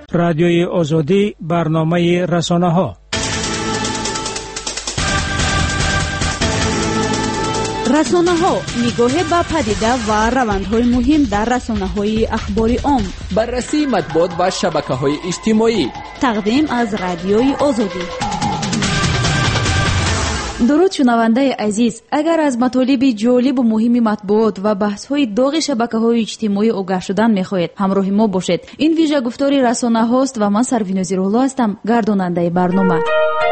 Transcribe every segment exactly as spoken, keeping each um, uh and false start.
رادیوی آزادی، برنامه رسانه‌ها. رسانه‌ها نگاه به پدیده و روندهای مهم در رسانه‌های اخباری عام. بررسی مطبوعات و شبکه‌های اجتماعی. تقدیم از رادیوی آزادی. درود شنونده عزیز، اگر از مطالب جالب و مهم مطبوعات و بحث‌های داغ شبکه‌های اجتماعی آگاه شدن می‌خواهید، همراه ما باشید. این ویژه گفتاری رسانه‌هاست و من سروین نظیرالله هستم، گرداننده برنامه.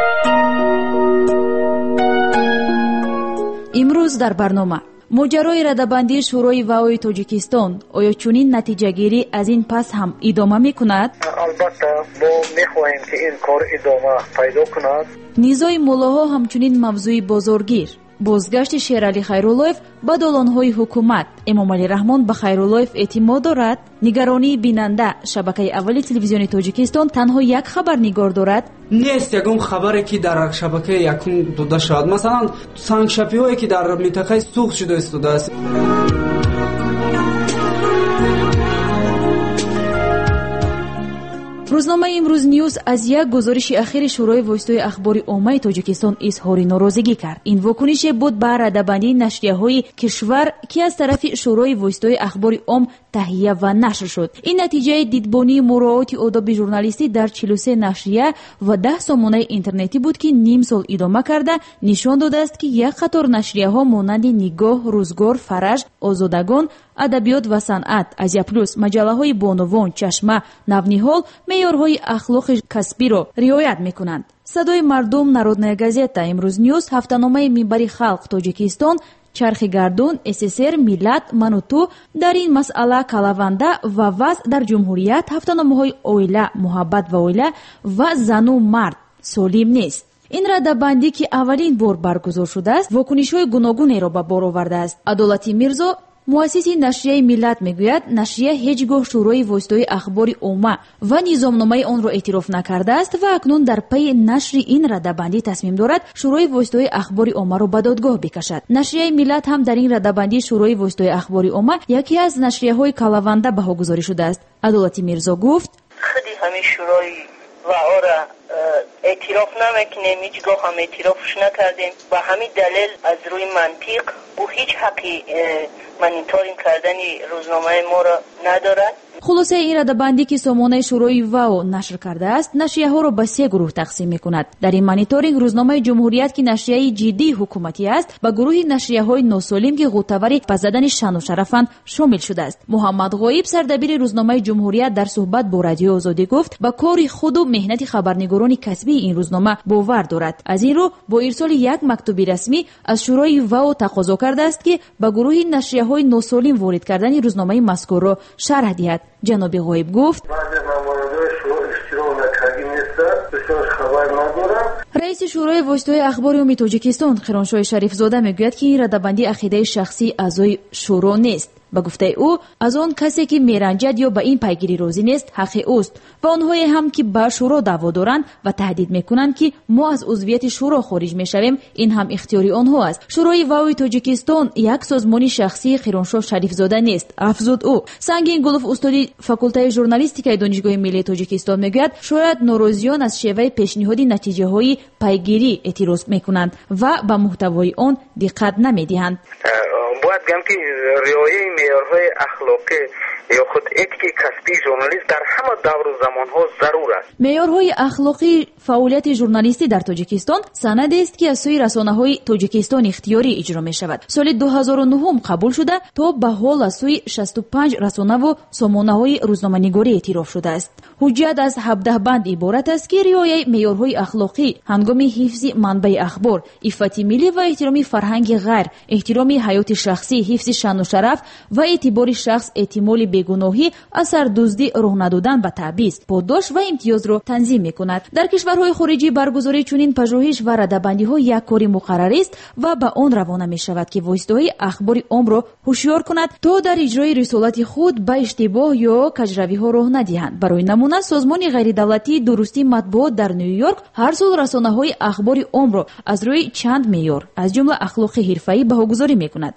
امروز در برنامه ماجرای رده‌بندی شورای وای تاجیکستان آیا چنین نتیجه‌گیری از این پس هم ادامه می‌کند؟ البته ما می‌خواهیم که این کار ادامه پیدا کند. نزاع ملاها همچنین موضوع بازارگیر. بازگشت شیرعلی خیرالله‌اف به دالان‌های حکومت. امام علی رحمان به خیرالله‌اف اعتماد دارد. نگرانی بیننده شبکه اولی تلویزیون تاجیکستان تنها یک خبرنگار دارد. نیست یکم خبری که در شبکه یکم داده شد. مثلا سنگشپی‌هایی که در منطقه سوخت شده استوده است. روزنامه امروز نیوز از یک گزارش اخیر شورای وایسای اخباری عامه تاجیکستان اظهار ناراضگی کرد. این واکنش بود به رده‌بندی نشریه‌های کشور که از طرف شورای وایسای اخباری عام تهیه و نشر شد. این نتیجه دیدبانی مراعات آداب ژورنالیستی در چهل و سه نشریه و ده سامانه اینترنتی بود که نیم سال ادامه کرده نشان داده است که یک قطار نشریه‌ها مانند نگاه، روزگار، فرج، آزادگان، ادبیات و صنعت، آزیا پلوس، مجله‌های بانوان، چشمه، نونیحال معیارهای اخلاق کسبی را رعایت می‌کنند. صدای مردم، نارودنایا газета، امروز نیوز، هفته‌نامه منبر خلق تاجیکستان، چرخ گردون، اس اس ار، ملت، من و تو در این مسئله کلاونده و وضع در جمهوریت، هفته‌نامه‌های اویله، محبت و اویله و زن و مرد سالم نیست. این رده‌بندی که اولین بار برگزار شده است، واکنش‌های گوناگونی را به بار آورده است. عدالتی میرزا، مؤسس نشریه ملت، میگوید نشریه هیچگاه شورای وایسای اخباری عامه و نظامنامه آن را اعتراف نکرده است و اکنون در پی نشر این رده‌بندی تصمیم دارد شورای وایسای اخباری عامه را به دادگاه بکشد. نشریه ملت هم در این رده‌بندی شورای وایسای اخباری عامه یکی از نشریه‌های کلاونده بها گذاری شده است. عدالتی میرزا گفت: خودی همین شورای و آره اعتراف نمیکنیم، هیچگاه هم اعترافش نکردیم و همین دلیل از روی منطق او هیچ حقی مانیتورینگ کردن روزنامه ما را ندارد. خلاصه این رده‌بندی که سامانه شورای واو نشر کرده است نشریه‌ها را به سه گروه تقسیم می‌کند. در این مانیتورینگ روزنامه جمهوریت که نشریه جدی حکومتی است و گروه نشریه‌های ناسالم که غوطه‌وری پس زدن شان و شرفند شامل شده است. محمد غایب سردبیر روزنامه جمهوریت در صحبت با رادیو آزادی گفت با کار خود و مهنت خبرنگاران کسبی این روزنامه باور دارد. از این رو با ارسال یک مکتوب رسمی از شورای واو تقاضا کرده است که با گروه نشریه‌های ناسالم وارد کردن روزنامه مذکور را شرح دهد. جناب غایب گفت: رئیس شورای وایسای اخباری عمومی تاجیکستان خیرانشاه شریف زاده میگوید که این رده‌بندی عقیده شخصی اعضای شورا نیست. با گفته او از آن کسی که میرنجد یا به این پیگیری راضی نیست حق اوست و آنهایی هم که به شورا دعوا دارند و تهدید میکنند که ما از عضویت شورا خارج میشویم، این هم اختیاری آنها است. شورای واوی تاجیکستان یک سازمان شخصی خیرانشاه شریف زاده نیست، افزود او. سنگین گلوف استادی فاکولته ژورنالیستیک دانشگاه ملی تاجیکستان میگوید شاید ناراضیان از شیوه پیشنهادی نتیجه های پیگیری اعتراض میکنند و به محتوای آن دقت نمیدهند. باید گم که رعایت معیارهای اخلاقی یا خود اتیک کسبی ژورنالیست در همه دور و زمانها ضرور است. معیارهای اخلاقی فعالیت ژورنالیستی در تاجیکستان سندی است که از سوی رسانه‌های تاجیکستان اختیاری اجرا می شود. سال دو هزار و نه قبول شده تا به حال از سوی شصت و پنج رسانه و سامانه‌های روزنامه‌نگاری اعتراف شده است. حجت از هفده بند عبارت است که رعایت معیارهای اخلاقی هنگام حفظ منبع اخبار، عفت ملی و احترام فرهنگ غیر، احترام حیات شخصی، حفظ شان و شرف و اعتبار شخص، احتمال بیگناهی، اثر دزدی، راه ندادن به تبعیض، پاداش و امتیاز را تنظیم می‌کند. در کشورهای خارجی برگزاری چنین پژوهش و رده‌بندی‌ها یک کار مقرر است و به آن روانه می‌شود که واسطه‌های اخبار عام را هوشیار کند تا در اجرای رسالت خود به اشتباه یا کجروی‌ها راه ندهند. برای نمونه سازمان غیر دولتی درستی مطبوعات در نیویورک هر سال رسانه‌های اخبار عام را از روی چند معیار از جمله اخلاق حرفه‌ای بهاگذاری می‌کند. گزارش‌های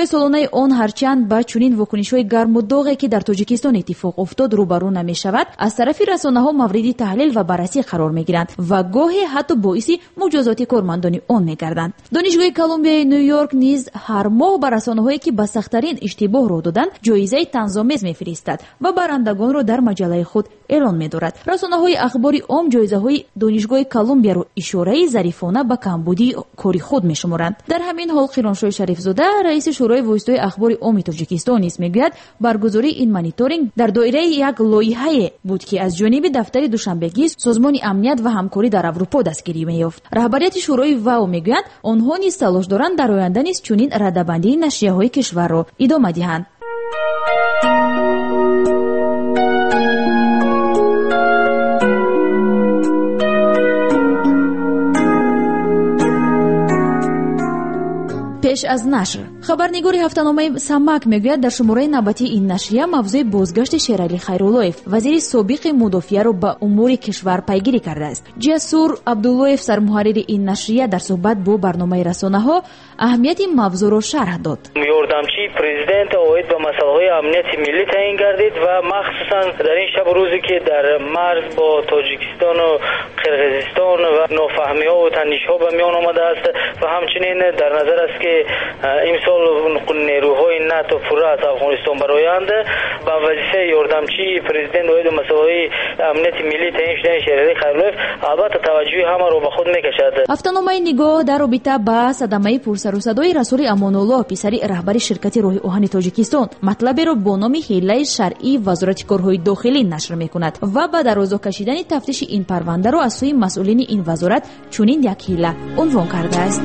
ифшои солонаи он ҳарчанд ба чунин вокунишҳои гарму доғе ки дар тоҷикистон иттифоқ уфтод рӯбарӯ намешавад, аз тарафи расонаҳо мавриди таҳлил ва баррасӣ қарор мегиранд ва гоҳе ҳатто боиси муҷозоти кормандони он мегарданд. донишгоҳи Колумбияи Нью-Йорк низ ҳар моҳ ба расонаҳое ки ба сахттарин иштибоҳ роҳ доданд ҷоизаи танзомез мефиристад ва барандагонро дар маҷаллаи худ эълон медорад. расонаҳои ахбори ом ҷоизаҳои донишгоҳи Колумбияро ишораи зарифона ба камбудии кори худ мешуморанд. дар ҳамин ҳол Қироншоҳи Шарифзода, раиси шӯрои воҳистои ахбори омми Тоҷикистон низ мегӯяд, баргузории ин мониторинг дар доираи як лоиҳае буд ки аз ҷониби дафтари душанбегӣ созмони амният ва ҳамкорӣ дар Аврупо дастгирӣ меёфт. раҳбарияти шӯрои ВАО мегӯянд, онҳо низ талош доранд дар оянда низ чунин раддабандии нашрияҳои кишварро идома диҳанд. пеш аз нашр, хабарнигори ҳафтаномаи Самак мегӯяд, дар шумораи навбатии ин нашрия мавзӯи бозгашти Шералӣ Хайруллоев, вазири собиқи мудофиаро ба умури кишвар пайгирӣ кардааст. Ҷасур Абдуллоев, сармуҳаррири ин нашрия, дар суҳбат бо барномаи расонаҳо аҳамияти мавзӯъро шарҳ дод. ёрдамчии президент оид ба масъалаҳои амнияти миллӣ таъин гардид ва махсусан дар ин шабу рӯзе ки дар марз бо Тоҷикистону Қирғизистон ва нофаҳмиҳову танишҳо ба миён омадааст ва ҳамчунин дар назар аст ки имсол нерӯҳои НАТО пурра аз Афғонистон бароянд ба вазифаи ёрдамчии президент оид ба масъалаҳои амнияти миллӣ таъин шудани Шералӣ Хайруллоев албатта таваҷҷӯҳи ҳамаро ба худ мекашад. ҳафтаномаи Нигоҳ дар робита ба садамаи пурсарусадои Расули Амонуллоҳ, писари раҳбари ширкати Роҳи оҳани Тоҷикистон, матлаберо бо номи ҳиллаи шаръии Вазорати корҳои дохилӣ нашр мекунад ва ба дарозо кашидани тафтиши ин парвандаро аз сӯи масъулини ин вазорат чунин як ҳилла унвон кардааст.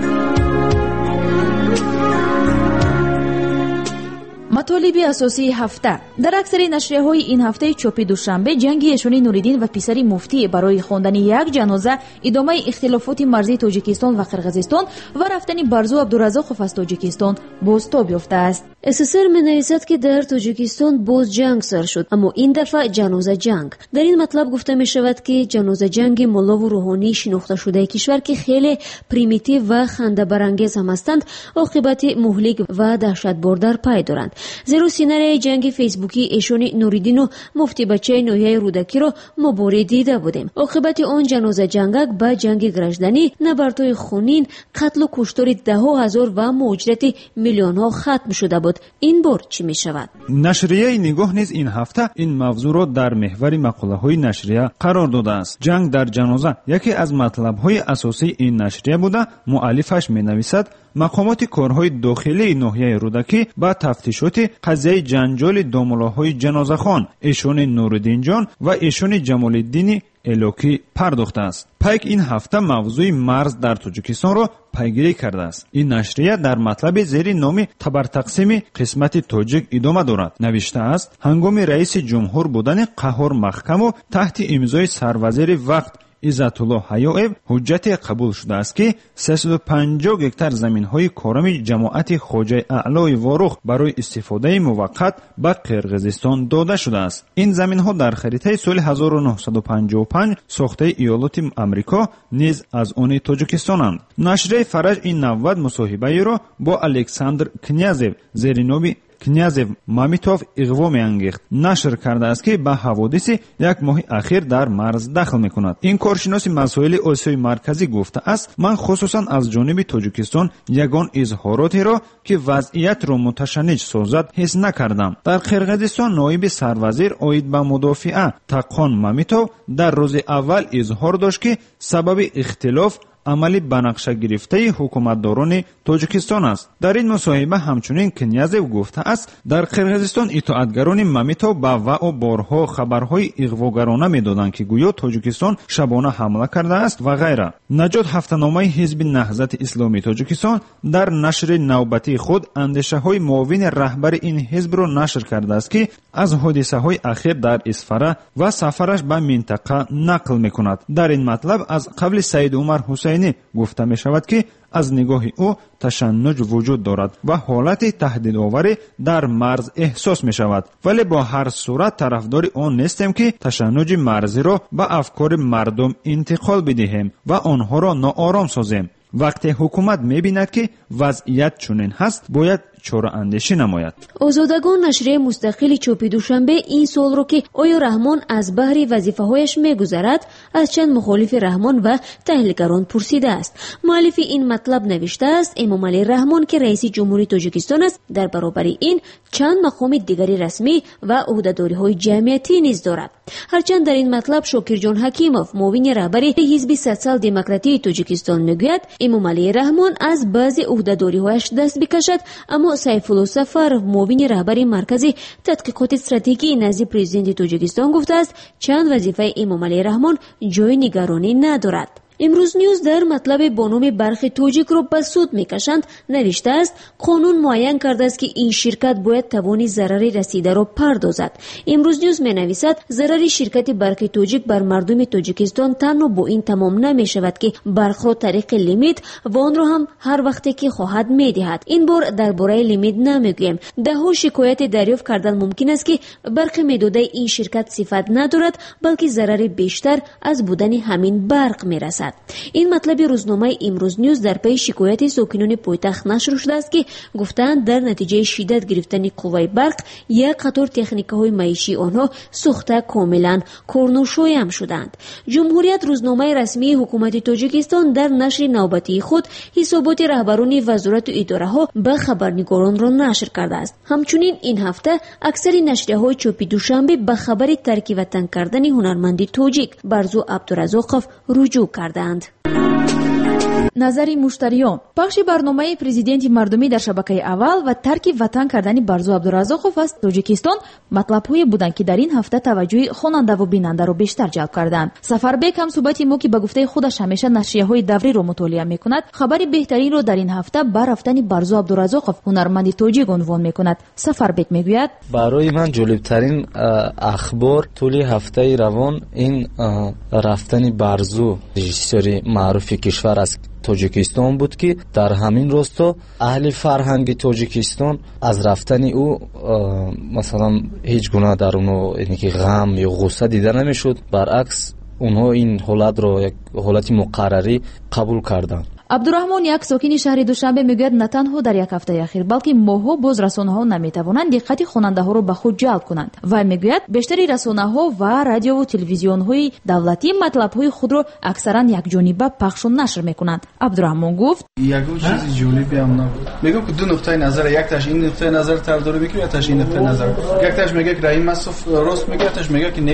матолиби асосии ҳафта. Дар аксари нашрияҳои ин ҳафтаи чопи душанбе, ҷанги Эшони Нуриддин ва писари муфтӣ барои хондани як ҷаноза, идомаи ихтилофоти марзии Тоҷикистон ва Қирғизистон ва рафтани Барзу Абдуразоқов аз Тоҷикистон бозтоб ёфтааст. СССР менависад ки дар Тоҷикистон боз ҷанг сар шуд, аммо ин дафъа ҷаноза ҷанг. Дар ин матлаб гуфта мешавад ки ҷаноза ҷанги Муллову Рӯҳонии шинохташудаи кишвар ки хеле примитив ва хандабарангез ҳам ҳастанд, оқибати муҳлик ва даҳшатбор дар пай доранд. зеро сценарияи ҷанги фейсбуки Эшони Нуриддину муфтибачаи ноҳияи рӯдакиро мо боре дида будем. оқибати он ҷаноза ҷангак ба ҷанги гражданӣ, набардҳои хунин, қатлу куштори даҳо ҳазор ва муҳоҷирати миллионҳо хатм шуда буд. ин бор чӣ мешавад? нашрияи Нигоҳ низ ин ҳафта ин мавзӯъро дар меҳвари мақолаҳои нашрия қарор додааст. ҷанг дар ҷаноза яке аз матлабҳои асосии ин нашрия буда, муаллифаш менависад, мақомоти корҳои дохилии ноҳияи рӯдакӣ ба тафтишоти қазияи ҷанҷоли домулаҳои ҷанозахон Эшони Нуриддинҷон ва Эшони Ҷамолиддини Элокӣ пардохтааст. пайк ин ҳафта мавзӯи марз дар Тоҷикистонро пайгирӣ кардааст. ин нашрия дар матлаби зери номи табартақсими қисмати тоҷик идома дорад. навиштааст, ҳангоми раиси ҷумҳур будани Қаҳор Маҳкаму таҳти имзои сарвазири вақт Иззатуллоҳ Ҳаёев ҳуҷҷате қабул шудааст ки сесаду панҷоҳ гектар заминҳои корами ҷамоати Хоҷаи Аълои Ворух барои истифодаи муваққат ба Қирғизистон дода шудааст. ин заминҳо дар харитаи соли ҳазору нуҳсаду панҷоҳу панҷ сохтаи Иёлоти Амрико низ аз они Тоҷикистонанд. нашрияи Фараҷ ин навбат мусоҳибаеро бо Александр Князев зери номи Князев Мамитов иғво меангехт. нашр кардааст ки ба ҳаводиси як моҳи ахир дар марз дахл мекунад. ин коршиноси масоили Осиёи марказӣ гуфтааст, ман хусусан аз ҷониби Тоҷикистон ягон изҳоротеро ки вазъиятро муташанниж созад ҳис накардам. дар Қирғизистон ноиби сарвазир оид ба мудофиа Тақон Мамитов дар рӯзи аввал изҳор дошт ки сабаби ихтилоф амали банақша гирифтаи ҳукуматдорони Тоҷикистон аст. дар ин мусоҳиба ҳамчунин Князев гуфтааст, дар Қирғизистон итоатгарони Мамитов ба ВАО борҳо хабарҳои иғвогарона медоданд ки гӯё Тоҷикистон шабона ҳамла кардааст ва ғайра. наҷот ҳафтаномаи ҳизби Наҳзати Исломии Тоҷикистон дар нашри навбатии худ андешаҳои муовини раҳбари ин ҳизбро нашр кардааст ки аз ҳодисаҳои ахир дар Исфара ва сафараш ба минтақа нақл мекунад. дар ин матлаб аз қавли Саид Умар Ҳусайнӣ гуфта мешавад ки аз нигоҳи ӯ ташаннуҷ вуҷуд дорад ва ҳолати таҳдидоварӣ дар марз эҳсос мешавад, вале бо ҳар сурат тарафдори он нестем ки ташаннуҷи марзиро ба афкори мардум интиқол бидиҳем ва онҳоро ноором созем. вақте ҳукумат мебинад ки вазъият чунин ҳаст, бояд чораандешӣ намояд. озодагон нашрияи мустақили чопи душанбе ин суолро ки оё раҳмон аз баҳри вазифаҳояш мегузарад аз чанд мухолифи раҳмон ва таҳлилгарон пурсидааст. муаллифи ин матлаб навиштааст эмомалӣ раҳмон ки раиси ҷумҳури тоҷикистон аст дар баробари ин чанд мақоми дигари расмӣ ва ӯҳдадориҳои ҷамъиятӣ низ дорад. ҳарчанд дар ин матлаб шокирҷон ҳакимов муовини раҳбари ҳизби социал-демократии тоҷикистон мегӯяд эмомалӣ раҳмон аз баъзе ӯҳдадориҳояш даст бикашад, аммо сайфулло сафаров муовини раҳбари маркази тадқиқоти стратегии назди президенти тоҷикистон гуфтааст чанд вазифаи эмомалӣ раҳмон ҷои нигаронӣ надорад. имрӯз ньюз дар матлаби бо номи бархи тоҷикро ба суд мекашанд навиштааст қонун муайян кардааст ки ин ширкат бояд тавони зарари расидаро пардозад. имрӯз ньюз менависад зарари ширкати бархи тоҷик бар мардуми тоҷикистон танҳо бо ин тамом намешавад ки бархро тариқи лимит ва онро ҳам ҳар вақте ки хоҳад медиҳад. ин бор дар бораи лимит намегӯем. даҳҳо шикояте дарёфт кардан мумкин аст ки барқи медодаи ин ширкат сифат надорад, балки зарари бештар аз будани ҳамин барқ мерасад. ин матлаби рӯзномаи имрӯз ньюз дар паи шикояти сокинони пойтахт нашр шудааст ки гуфтаанд дар натиҷаи шиддат гирифтани қувваи барқ як қатор техникаҳои маишии онҳо сӯхта комилан корношоям шуданд. ҷумҳурият рӯзномаи расмии ҳукумати тоҷикистон дар нашри навбатии худ ҳисоботи раҳбарони вазорату идораҳо ба хабарнигоронро нашр кардааст. ҳамчунин ин ҳафта аксари нашрияҳои чопи душанбе ба хабари тарки ватан кардани ҳунарманди тоҷик барзу абдуразоқов руҷӯъ карданд. назари муштариён. пахши барномаи президенти мардумӣ дар шабакаи аввал ва тарки ватан кардани барзу абдуразоқов аз тоҷикистон матлабҳое буданд ки дар ин ҳафта таваҷҷӯҳи хонандаву бинандаро бештар ҷалб карданд. Сафарбек ҳамсӯҳбати мо ки ба гуфтаи худаш ҳамеша нашрияҳои давриро мутолиа мекунад, хабари беҳтаринро дар ин ҳафта ба рафтани барзу абдуразоқов ҳунарманди тоҷик унвон мекунад. Сафарбек мегӯяд: барои ман ҷолибтарин ахбор тӯли ҳафтаи равон ин рафтани барзу режиссёри маъруфи кишвар аст тоҷикистон буд ки дар ҳамин росто аҳли фарҳанги тоҷикистон аз рафтани ӯ масалан ҳеҷ гуна дар онҳо ғам ё ғусса дида намешуд. баръакс онҳо ин ҳолатро як ҳолати муқаррарӣ қабул карданд. абдураҳмон, як сокини шаҳри душанбе, мегӯяд на танҳо дар як ҳафтаи ахир, балки моҳҳо боз расонаҳо наметавонанд диққати хонандаҳоро ба худ ҷалб кунанд. Вай мегӯяд бештари расонаҳо ва радиову телевизионҳои давлатӣ матлабҳои худро аксаран якҷониба пахшу нашр мекунанд. абдураҳмон гуфт: ягон чизи ҷолибиам набуд. мегӯям ки ду нуқтаи назар, якташ ин нуқтаи назар тардорӣ мекунад, якташ ин нуқтаи назар. якташ мегӯяд ки Раим Масуф рост мегӯяд, якташ мегӯяд ки не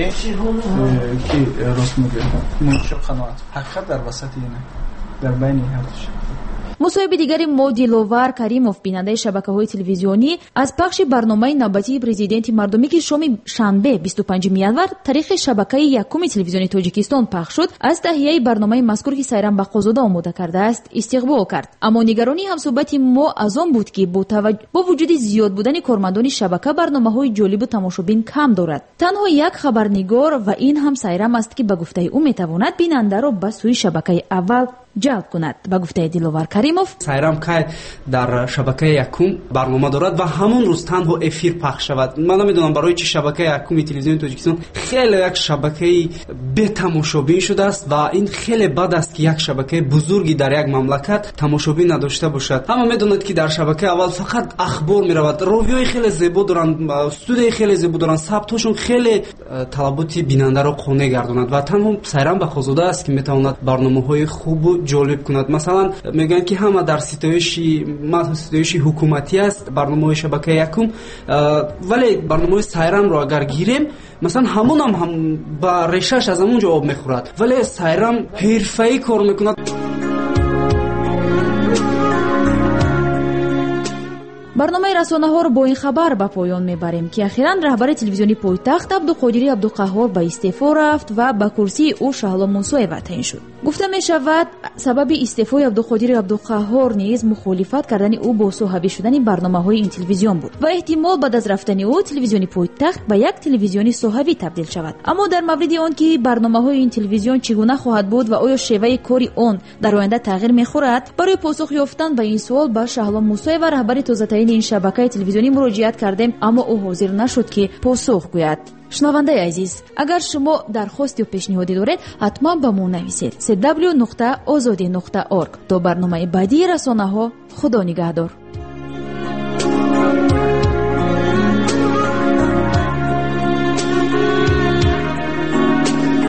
ки рост мегӯяд. муншиб қаноат. ҳақиқат дар васати ин дар байни ҳардуш. мусоҳиби дигари мо Диловар Каримов, бинандаи шабакаҳои телевизионӣ, аз пахши барномаи навбатии президенти мардумӣ ки шоми шанбе бисту панҷуми январ тариқи шабакаи якуми телевизиони Тоҷикистон пахш шуд, аз таҳияи барномаи мазкур ки Сайрам Бахозода омода кардааст истиқбол кард. аммо нигаронии ҳамсӯҳбати мо аз он буд ки бо таваҷ... бо вуҷуди зиёд будани кормандони шабака барномаҳои ҷолибу тамошобин кам дорад. танҳо як хабарнигор ва ин ҳам Сайрам аст ки ба гуфтаи ӯ метавонад бинандаро ба сӯи шабакаи аввал ҷалб кунад. Ба гуфтаи Диловар Каримов: Сайрам кай дар шабакаи якум барнома дорад ва ҳамон рӯз танҳо эфир пахш шавад. ман намедонам барои чӣ шабакаи якуми телевизиони Тоҷикистон хеле як шабакаи бетамошобин шудааст ва ин хеле бад аст ки як шабакаи бузурги дар як мамлакат тамошобин надошта бошад. ҳама медонад ки дар шабакаи аввал фақат ахбор меравад. ровиҳои хеле зебо доранд, студияи хеле зебо доранд, сабтҳошон хеле талаботи бинандаро қонеъ гардонад ва танҳо Сайрам Бахозода аст ки метавонад барномаҳои хубу ҷолиб кунад. масалан мегӯянд ки ҳама дар ситоиши ситоиши ҳукуматӣ аст барномаҳои шабакаи якум, вале барномаҳои Сайрамро агар гирем, масалан ҳамонам ҳам ба решааш аз ҳамон ҷо об мехӯрад, вале Сайрам ҳирфаӣ кор мекунад. барномаи расонаҳоро бо ин хабар ба поён мебарем ки ахиран раҳбари телевизиони пойтахт Абдуқодири Абдуқаҳҳор ба истеъфо рафт ва ба курсии ӯ Шаҳло Мусоева таъин шуд. гуфта мешавад сабаби истеъфои Абдуқодири Абдуқаҳҳор низ мухолифат кардани ӯ бо соҳабӣ шудани барномаҳои ин телевизион буд ва эҳтимол баъд аз рафтани ӯ телевизиони пойтахт ба як телевизиони соҳавӣ табдил шавад. аммо дар мавриди он ки барномаҳои ин телевизион чӣ гуна хоҳад буд ва оё шеваи кори он дар оянда тағйир мехӯрад, барои посух ёфтан ба ин суол ба Шаҳло Мусоева, раҳбари тозатаи ин шабакаи телевизионӣ муроҷиат кардем, аммо ӯ ҳозир нашуд ки посух гӯяд. шунавандаи азиз, агар шумо дархост ё пешниҳодӣ доред, ҳатман ба мо нависед. си дабл ю нуқта озодӣ нуқта орг. то барномаи баъдии расонаҳо, худо нигаҳдор.